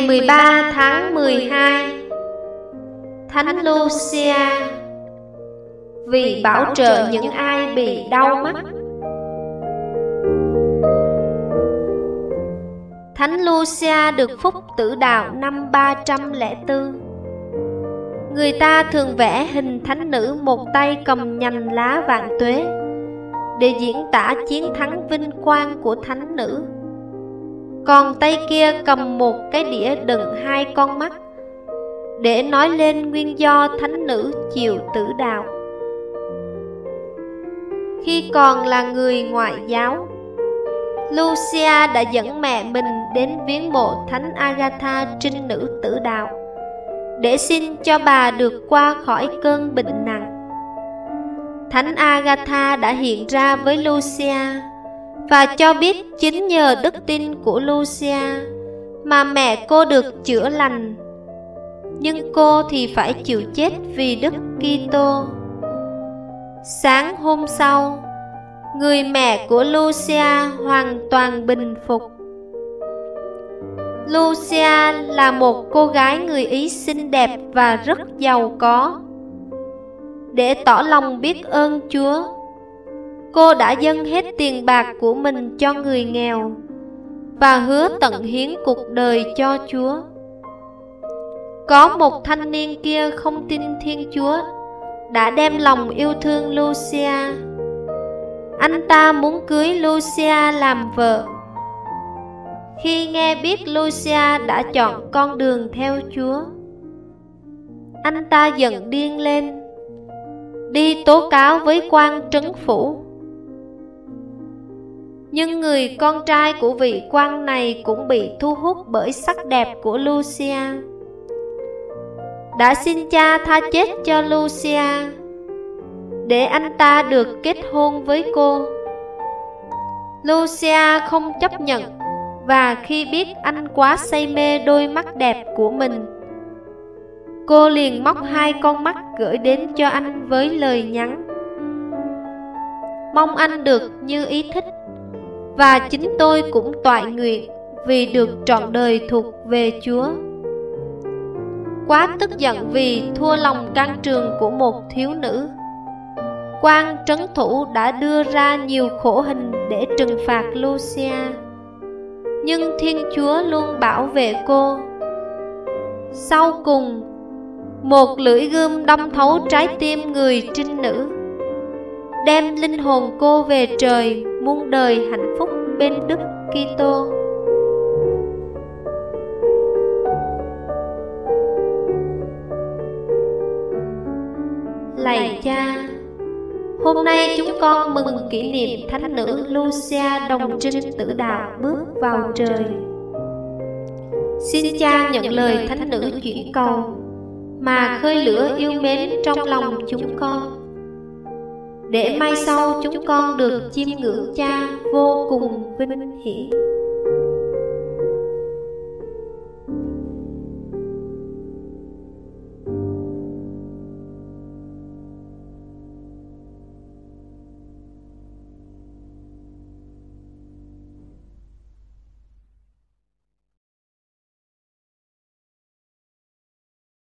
Ngày 13 tháng 12, Thánh Lucia vì bảo trợ những ai bị đau mắt. Thánh Lucia được phúc tử đạo năm 304. Người ta thường vẽ hình thánh nữ một tay cầm nhành lá vạn tuế để diễn tả chiến thắng vinh quang của thánh nữ, còn tay kia cầm một cái đĩa đựng hai con mắt để nói lên nguyên do thánh nữ chịu tử đạo. Khi còn là người ngoại giáo, Lucia đã dẫn mẹ mình đến viếng mộ thánh Agatha trinh nữ tử đạo để xin cho bà được qua khỏi cơn bệnh nặng. Thánh Agatha đã hiện ra với Lucia và cho biết chính nhờ đức tin của Lucia mà mẹ cô được chữa lành, nhưng cô thì phải chịu chết vì Đức Kitô. Sáng hôm sau, người mẹ của Lucia hoàn toàn bình phục. Lucia là một cô gái người Ý xinh đẹp và rất giàu có. Để tỏ lòng biết ơn Chúa, cô đã dâng hết tiền bạc của mình cho người nghèo và hứa tận hiến cuộc đời cho Chúa. Có một thanh niên kia không tin Thiên Chúa đã đem lòng yêu thương Lucia. Anh ta muốn cưới Lucia làm vợ. Khi nghe biết Lucia đã chọn con đường theo Chúa, anh ta giận điên lên, đi tố cáo với quan trấn phủ. Nhưng người con trai của vị quan này cũng bị thu hút bởi sắc đẹp của Lucia, đã xin cha tha chết cho Lucia để anh ta được kết hôn với cô. Lucia không chấp nhận, và khi biết anh quá say mê đôi mắt đẹp của mình, cô liền móc hai con mắt gửi đến cho anh với lời nhắn: mong anh được như ý thích, và chính tôi cũng toại nguyện vì được trọn đời thuộc về Chúa. Quá tức giận vì thua lòng can trường của một thiếu nữ, quan trấn thủ đã đưa ra nhiều khổ hình để trừng phạt Lucia, nhưng Thiên Chúa luôn bảo vệ cô. Sau cùng, một lưỡi gươm đâm thấu trái tim người trinh nữ, đem linh hồn cô về trời muôn đời hạnh phúc bên Đức Kitô. Lạy Cha, hôm nay chúng con mừng kỷ niệm thánh nữ Lucia đồng trinh tử đạo bước vào trời. Xin Cha nhận lời thánh nữ chuyển cầu mà khơi lửa yêu mến trong lòng chúng con, để mai sau chúng con được chiêm ngưỡng Cha vô cùng vinh hiển.